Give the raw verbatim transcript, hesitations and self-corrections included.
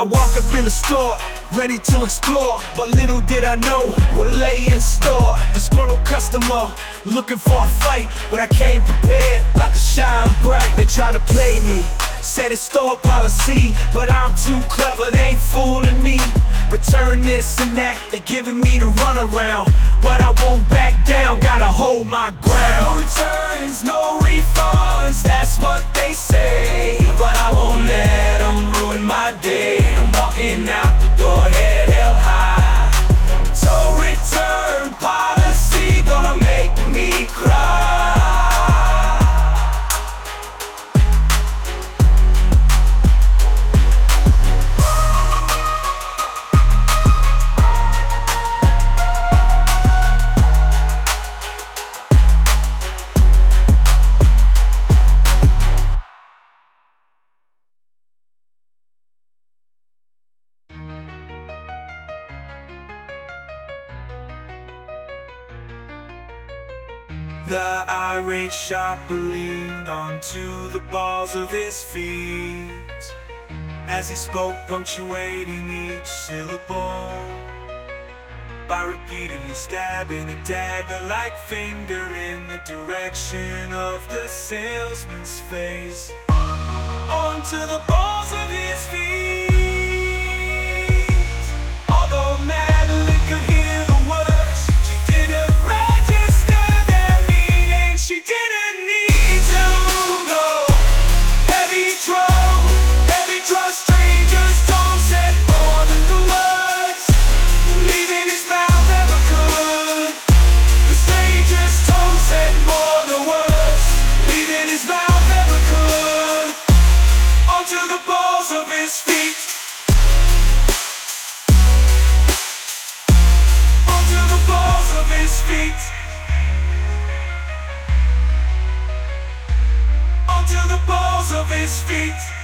I walk up in the store, ready to explore, but little did I know what lay in store. Disgruntled customer, looking for a fight, but I came prepared like a shine bright. They try to play me, said it's store policy, but I'm too clever, they ain't fooling me. Return this and that, they giving me the runaround, but I won't back down, gotta hold my ground. No returns, no refunds, that's what they say, but I won't let them ruin my day. I'm walking out the door, head held high. So return policy gonna make me cry. The irate shopper leaned onto the balls of his feet as he spoke, punctuating each syllable by repeatedly stabbing a dagger-like finger in the direction of the salesman's face. Onto the balls of his feet. Although Madeline could hear the words, she didn't register their meaning. She didn't need to go. Heavy trust, heavy trust. Strangers don't said more than the words, leaving his mouth ever could. The stranger's tongue said more than words, leaving his mouth ever could. Onto the balls of his feet. Onto the balls of his feet. Onto the balls of his feet.